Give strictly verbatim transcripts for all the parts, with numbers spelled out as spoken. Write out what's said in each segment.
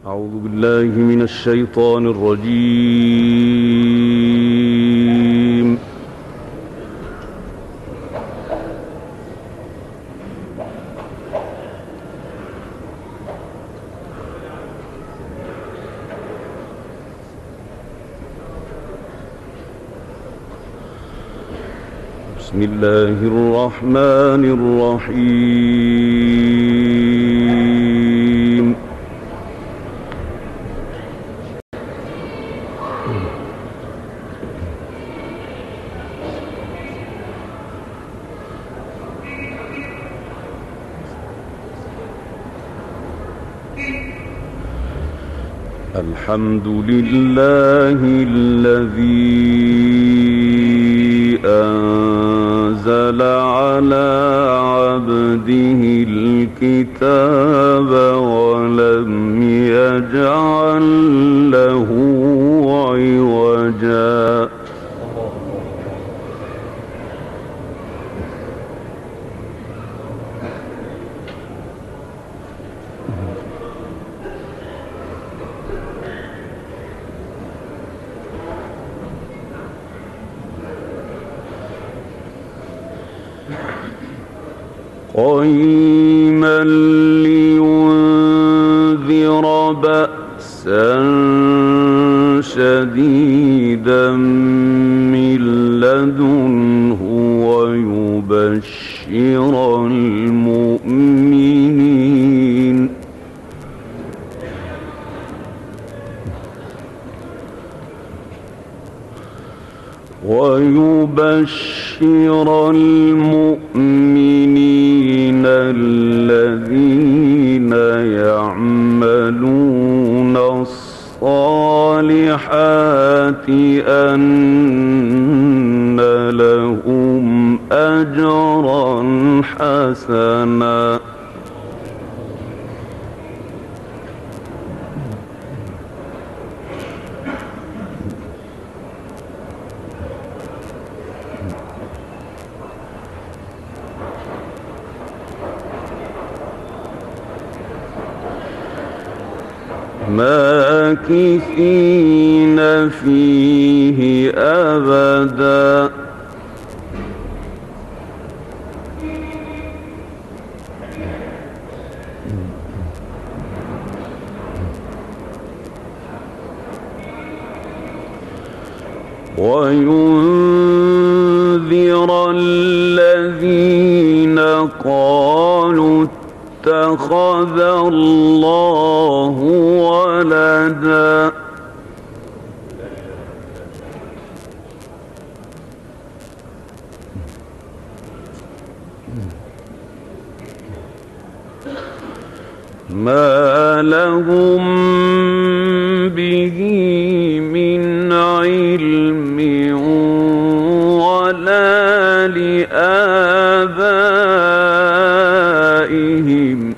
أعوذ بالله من الشيطان الرجيم. بسم الله الرحمن الرحيم. الحمد لله الذي أنزل على عبده الكتاب ولم يجعل له عوجا. قيما لينذر بأسا شديدا من لدنه ويبشر المؤمنين ويبشر المؤمنين الذين يعملون الصالحات أن لهم أجرا حسنا. ماكثين فيه أبدا. وينذر الذين قالوا اتخذ الله ولدا. ما لهم به من علم ولا لآبائهم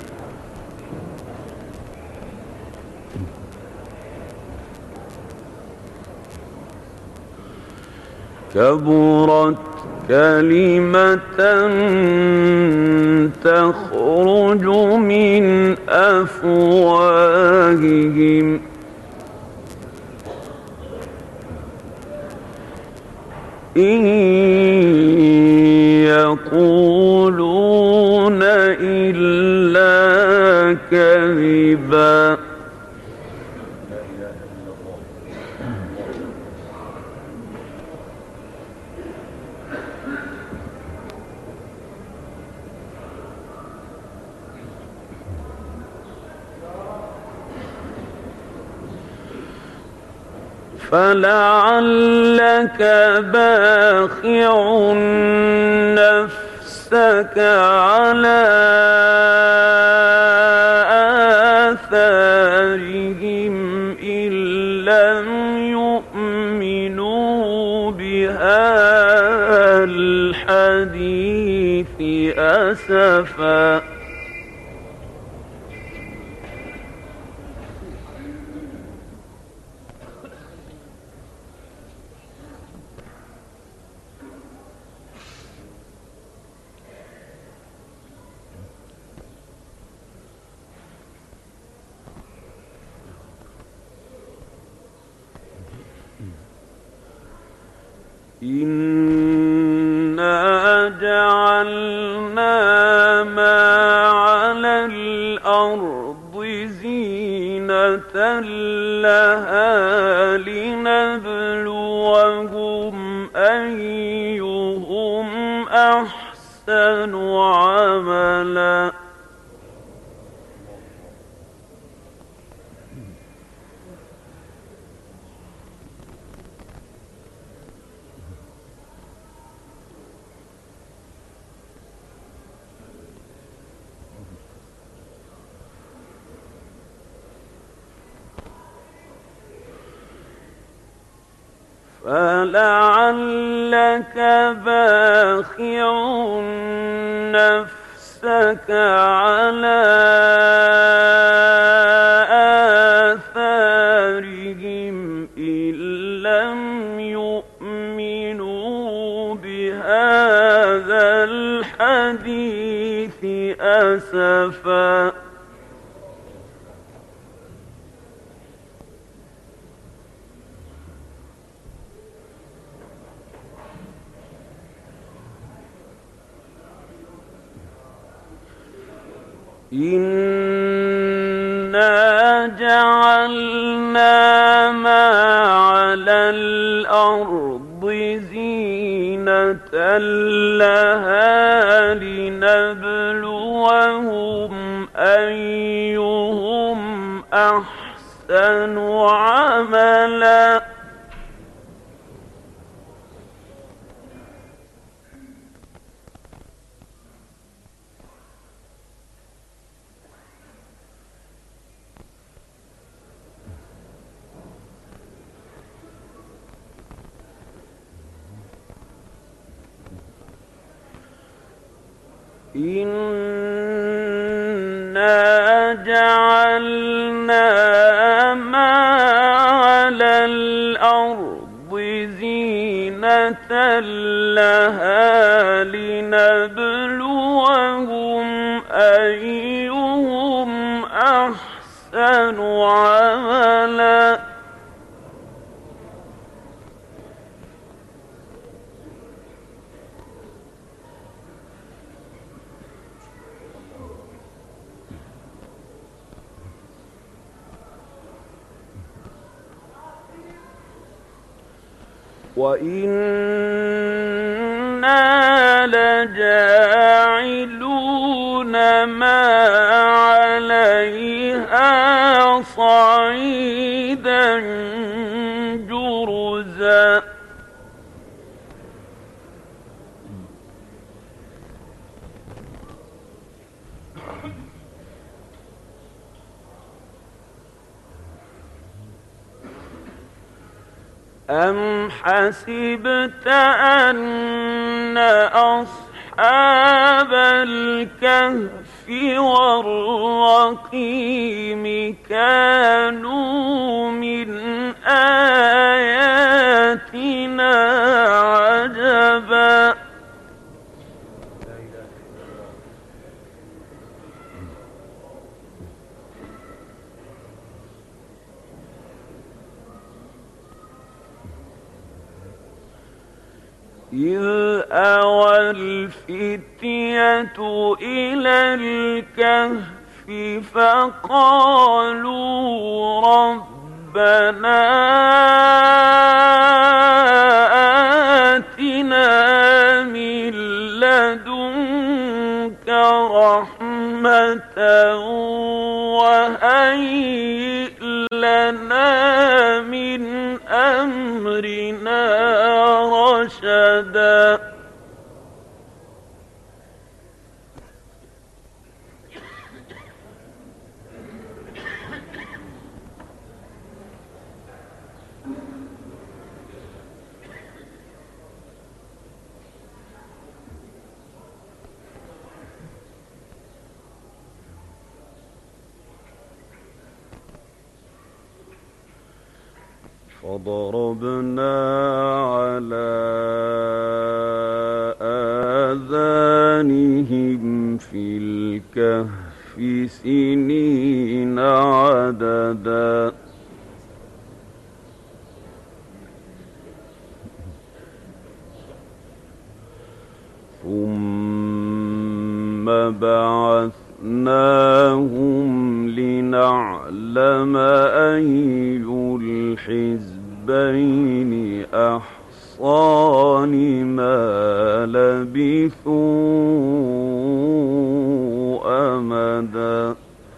كبرت كلمة تخرج من أفواههم إن يقولون إلا كذبا. فلعلك باخع نفسك على آثارهم إن لم يؤمنوا بهذا الحديث أسفا. إنا جعلنا ما على الأرض زينة لها لنبلوهم أيهم أحسن عملا. فلعلك باخع نفسك على آثارهم إن لم يؤمنوا بهذا الحديث أسفا. إنا جعلنا ما على الأرض زينة لها لنبلوهم أيهم أحسن عملا. إنا جعلنا ما على الأرض زينة لها لنبلوهم أيهم أحسن عملا. وإنا لجاعلون ما عليها صعيدا جرزا. أم حسبت أن أصحاب الكهف والرقيم كانوا من آياتنا عجبا. إذ أوى الفتية إلى الكهف فقالوا ربنا آتنا من لدنك رحمة وهيئ لنا من أمرنا رشدا. فضربنا على آذانهم في الكهف سنين عددا. قرأناهم لنعلم أي الحزبين أحصى لما لبثوا أمدا.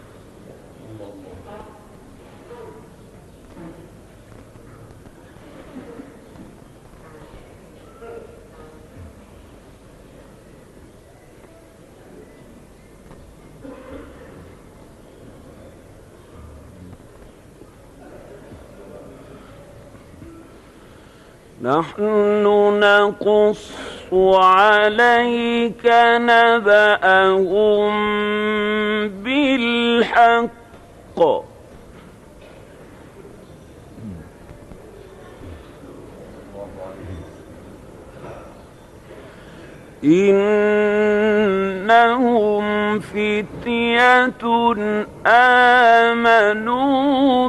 نحن نقص عليك نبأهم بالحق إنهم فتية آمنوا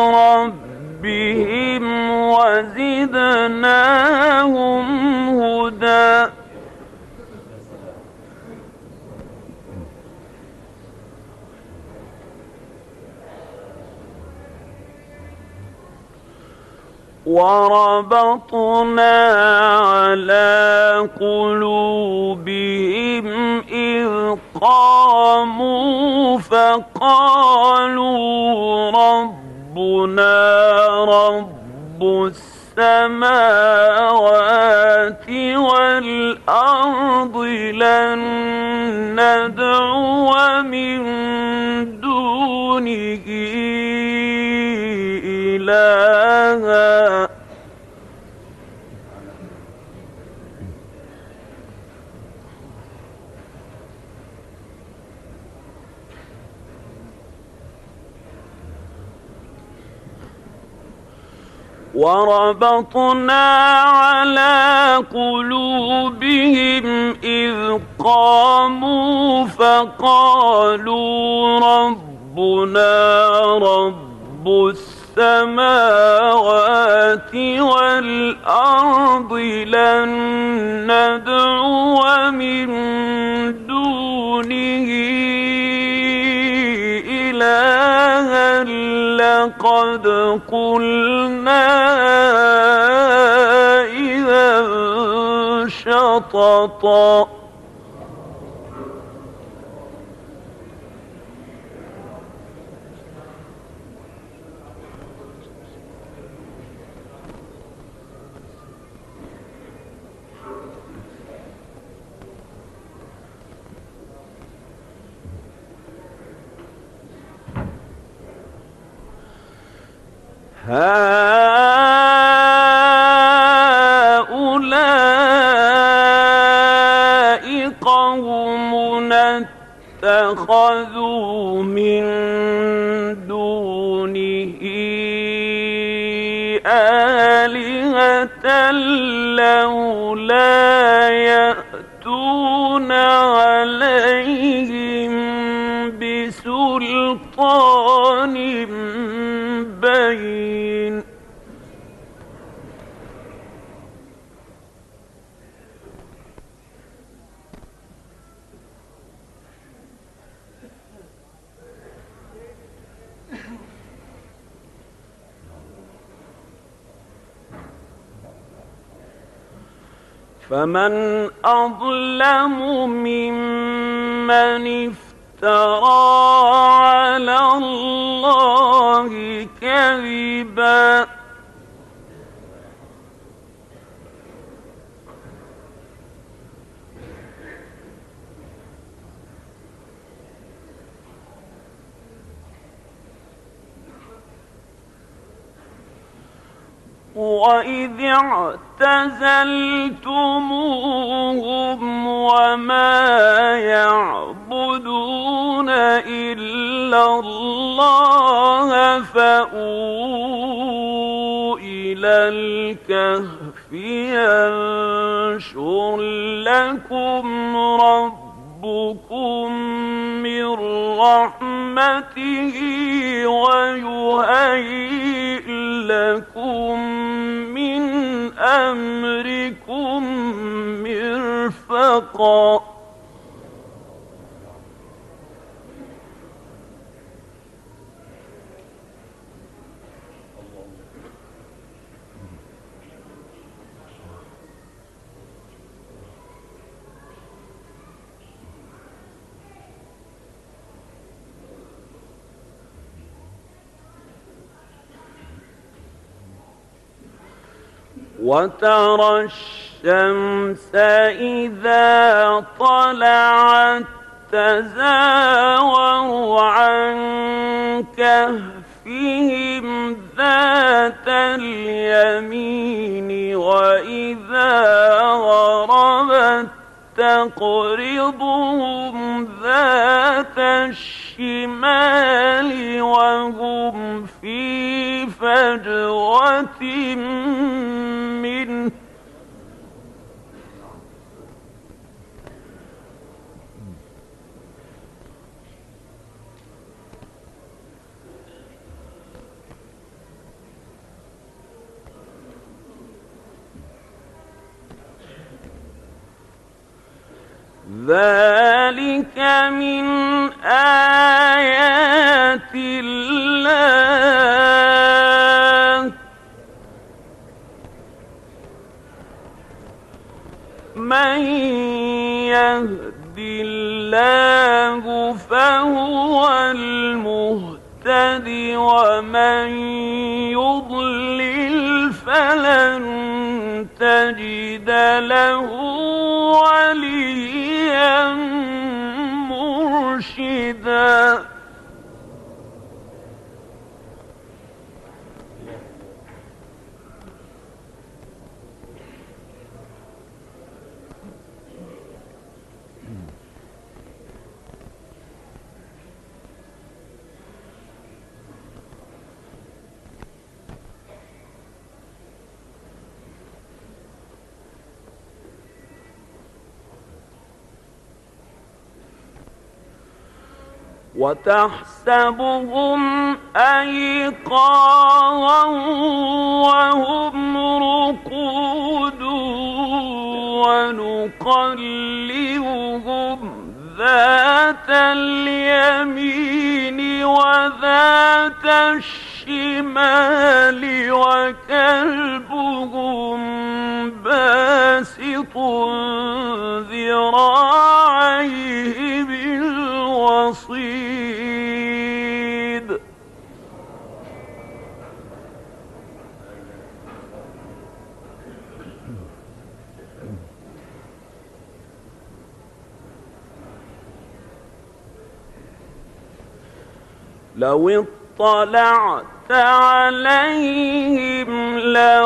بربهم وزدناهم هدى. وربطنا على قلوبهم إذ قاموا فقالوا ربنا رب السماوات والأرض لن ندعو من دونه إلها وربطنا على قلوبهم إذ قاموا فقالوا ربنا رب السماوات والأرض لن ندعو من دونه إلها لقد قلنا إذا شططا. هؤلاء قومنا اتخذوا من دونه آلهة لولا يأتون عليهم بسلطان بين. فمن أظلم ممن افترى على الله كذبا وَإِذِ اعْتَزَلْتُمُوهُمْ وَمَا يَعْبُدُونَ إِلَّا اللَّهَ فَأْوُوا إِلَى الْكَهْفِ يَنشُرْ لَكُمْ رَبُّكُمْ مِنْ رَحْمَتِهِ وَيُهَيِّئْ لَكُمْ مِنْ أَمْرِكُمْ مِرْفَقًا وترى الشمس إذا طلعت تزاور عن كهفهم ذات اليمين وإذا غربت تقرضهم ذات الشمال وهم في فجوة منه ذلك من آيات الله من يهد الله فهو المهتد ومن يضلل فلن تجد له وليا مرشدا وتحسبهم أيقاظا وهم رقود ونقلبهم ذات اليمين وذات الشمال وكلبهم باسط ذراعيه بالوصيد لو اطلعت عليهم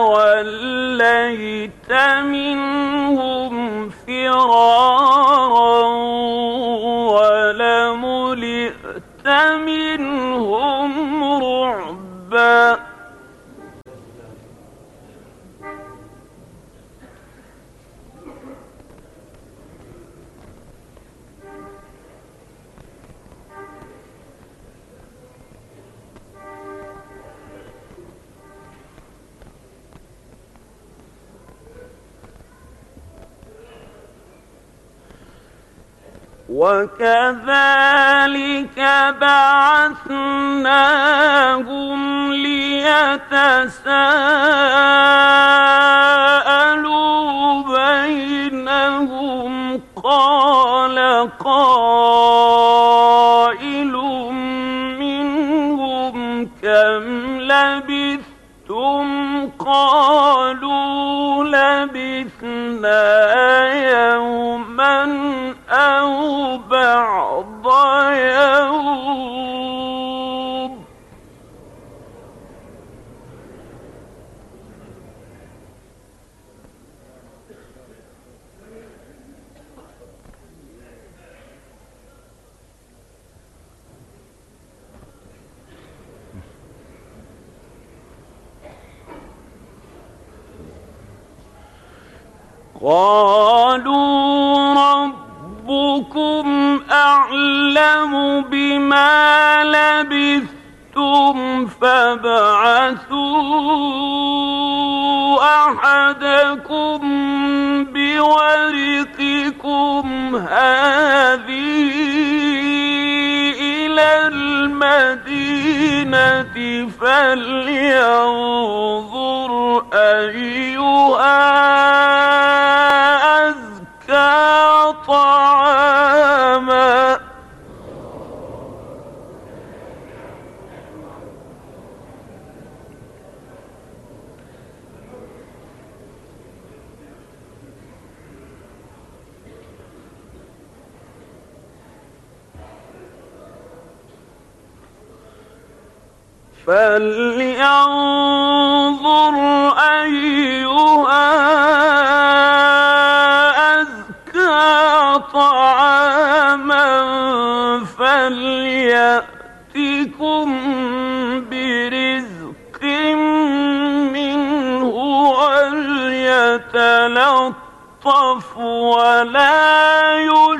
لوليت منهم فرارا ولملئت منهم رعبا وكذلك بعثناهم ليتساءلوا بينهم قال قائل منهم كم لبثتم قالوا لبثنا يوما أو بعض يوم قالوا ربكم أعلم بما لبثتم فابعثوا أحدكم بورقكم هذه إلى المدينة فلينظر أيها أزكى طعاما فلينظر أيها أزكى طعاما فليأتكم برزق منه وليتلطف ولا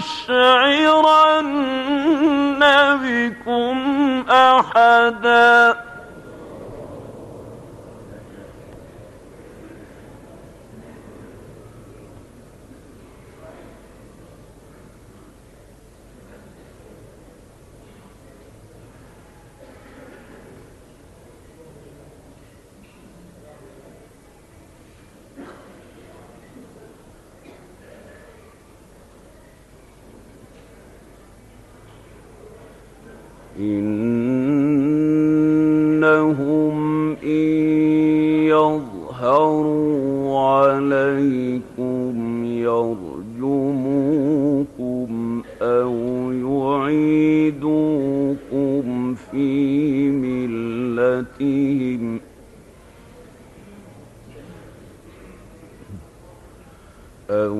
يشعرن بكم أحدا. إنهم إن يظهروا عليكم يرجموكم أو يعيدوكم في ملتهم أو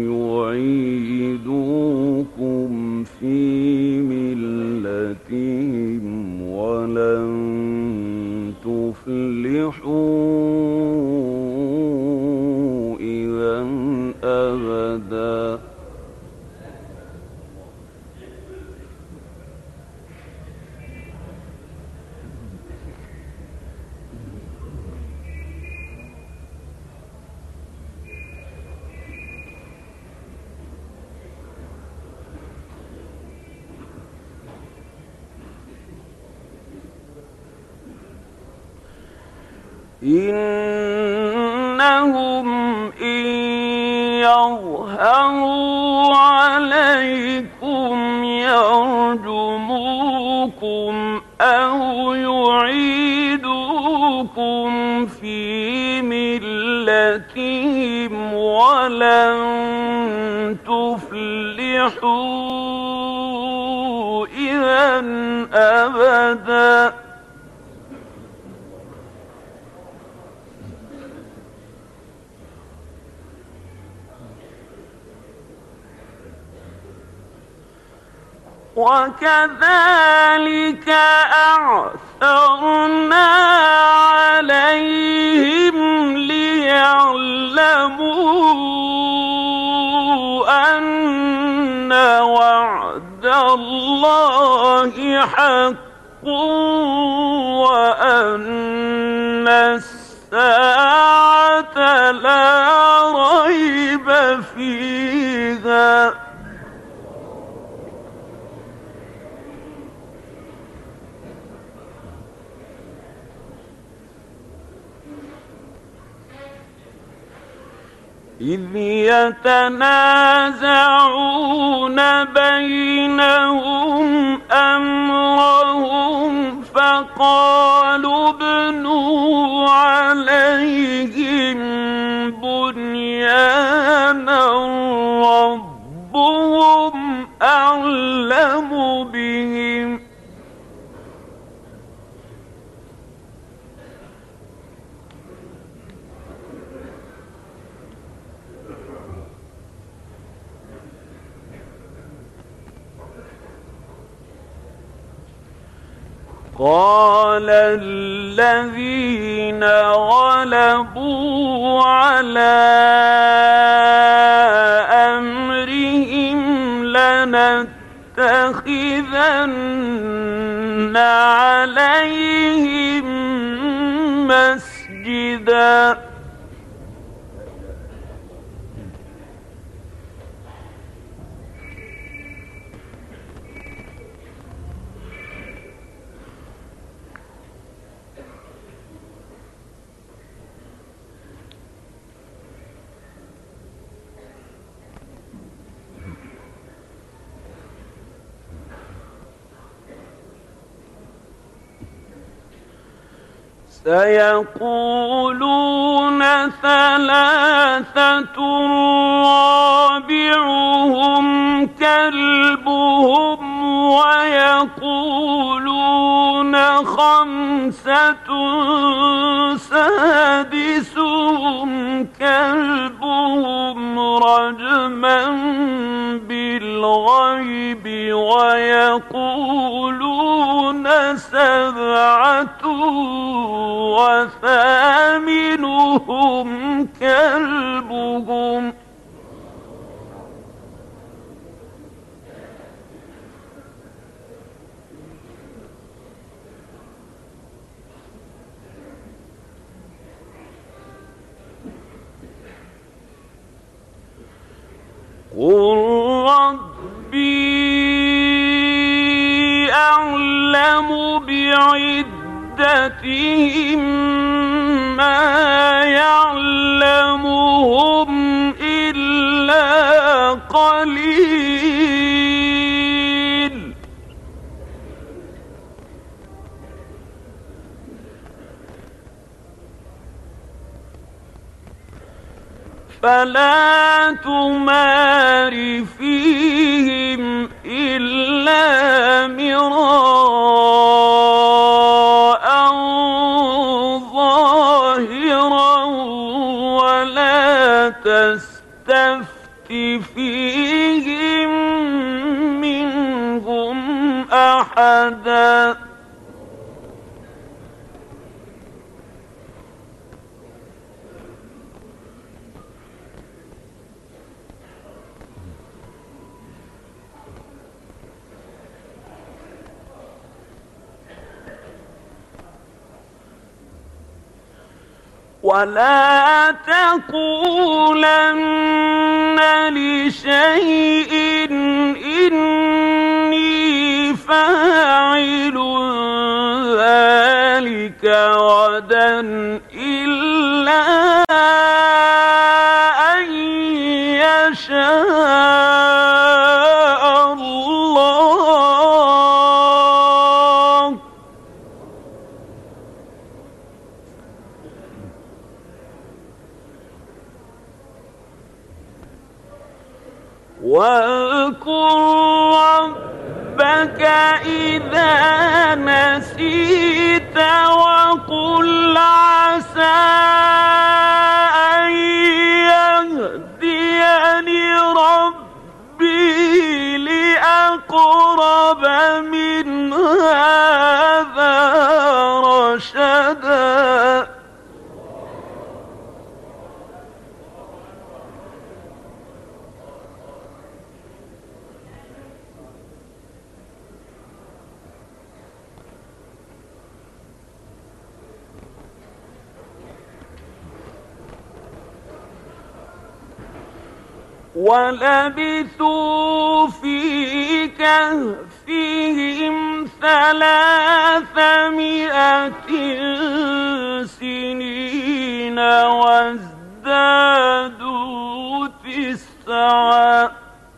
يعيدوكم في ملتهم ولن تفلحوا إذا أبدا. إنهم إن يظهروا عليكم يرجموكم أو يعيدوكم في ملتهم ولن تفلحوا إذا أبدا. وكذلك أعثرنا عليهم ليعلموا أن وعد الله حق وأن الساعة لا ريب فيها. إذ يتنازعون بينهم أمرهم فقالوا ابنوا عليهم بنيانا ربهم أعلم بهم قال الذين غلبوا على أمرهم لنتخذن عليهم مسجدا. سيقولون ثلاثة رابعهم كلبهم ويقولون خمسة سادسهم كلبهم رجما بالغيب ويقولون سبعة وثامنهم كلبهم قل ربي أعلم بعدتهم ما يعلمهم إلا قليل فلا تمار فيهم إلا مراء ظاهرا ولا تستفت فيهم منهم أحدا ولا تقولن لشيء إني فاعل ذلك غدا إلا أن يشاء الله واذكر ربك إذا نسيت وقل عسى أن يهديني ربي لأقرب من هذا رشدا ولبثوا في كهفهم ثلاثمائة سنين وازدادوا تسعا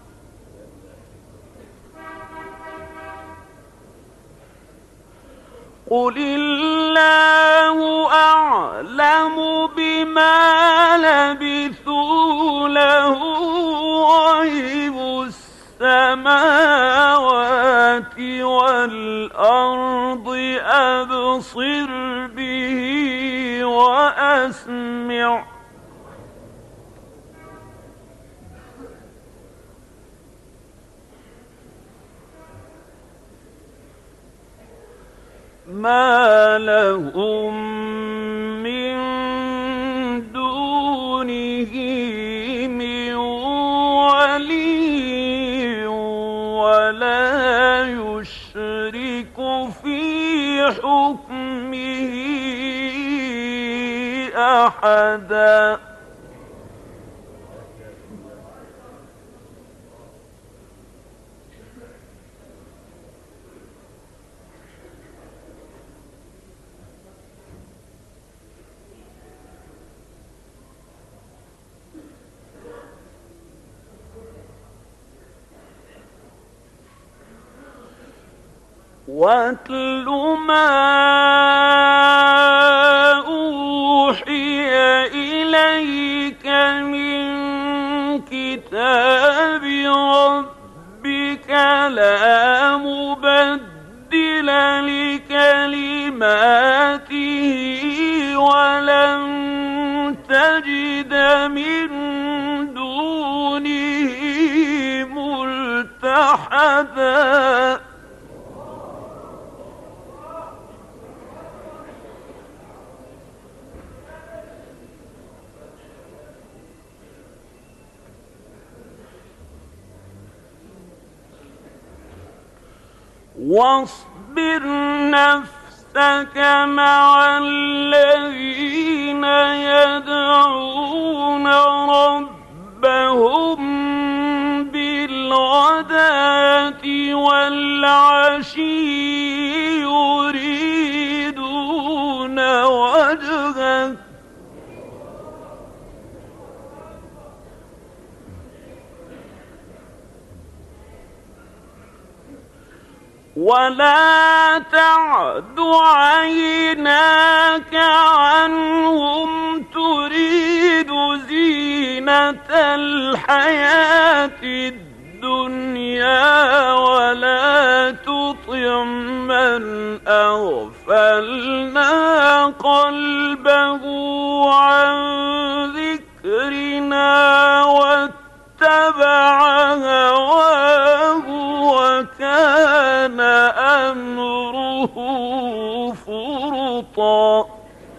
قل الله أعلم بما لبثوا له غيب السماوات والأرض أبصر به وأسمع ما لهم من دونه من ولي ولا يشرك في حكمه أحدا واتل ما أوحي إليك من كتاب ربك لا أحدا واصبر نفسك مع الذين يدعون ربهم بالغداة والعشي يريدون وجهه ولا تعد عيناك عنهم تريد زينة الحياة الدنيا ولا تطع من أغفلنا قلبه عن ذكرنا واتبع هواه وكان أمره فرطا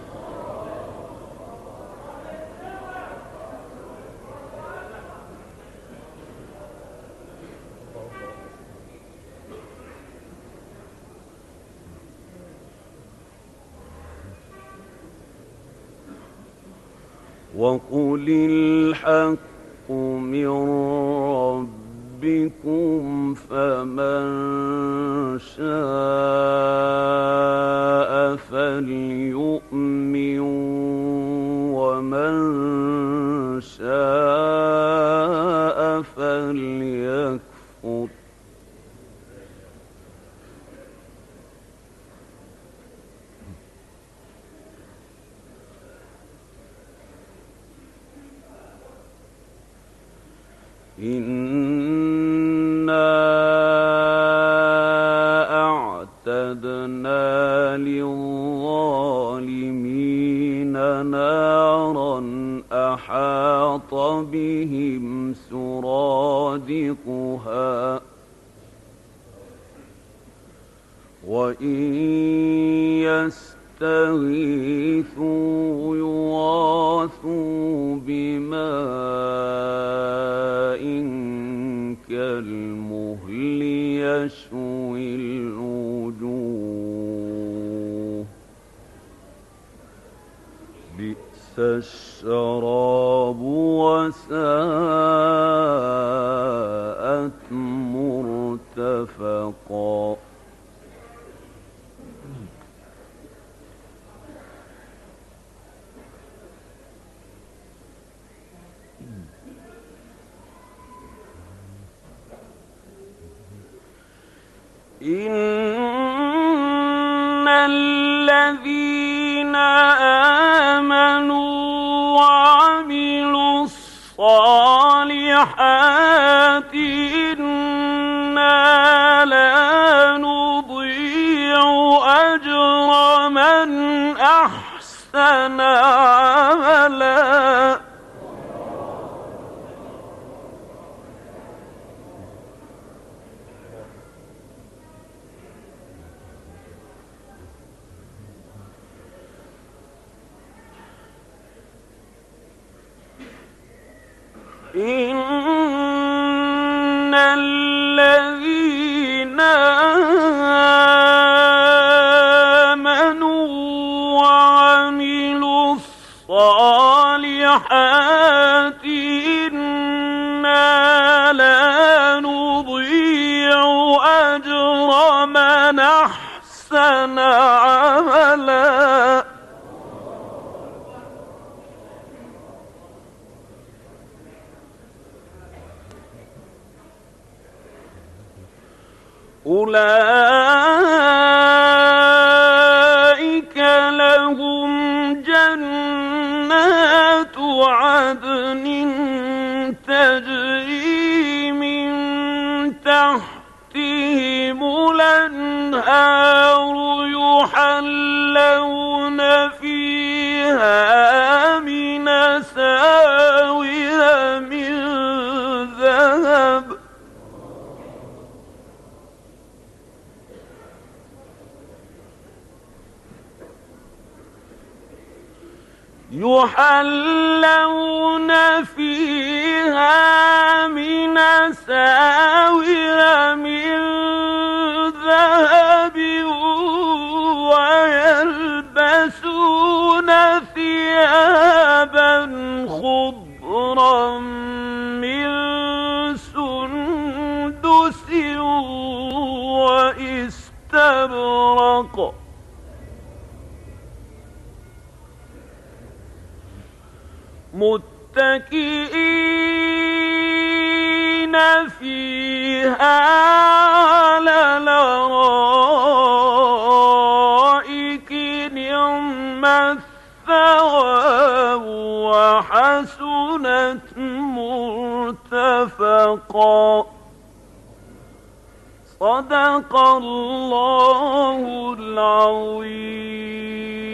وقل الحق من ربكم فمن شاء فليؤمن ومن شاء فليكفر إنا أعتدنا للظالمين نارا أحاط بهم سرادقها وإن يستغيثوا يغاثوا بماء كالمهل يشوي الوجوه بئس الشراب وساءت مرتفقا إن الذين آمنوا وعملوا الصالحات إنا لا نضيع أجر من أحسن عملا إن الذين آمنوا وعملوا الصالحات إنا لا نضيع أجر من أحسن عملا أولئك لهم جنات عدن تجري من تحتهم الأنهار يحلون فيها من أساور من ذهب وحلوا فيها من أساور من ذهب وحلوا فيها من أساور من لؤلؤ وَلِبَاسُهُمْ فِيهَا حَرِيرٌ وَجَزَاهُمْ بِمَا كَانُوا يَعْمَلُونَ يحلون فيها من أساور من ذهب ويلبسون ثيابا خضرا من سندس واستبرق متكئين فيها على الأرائك نعم الثواب وحسنت مرتفقا. صدق الله العظيم.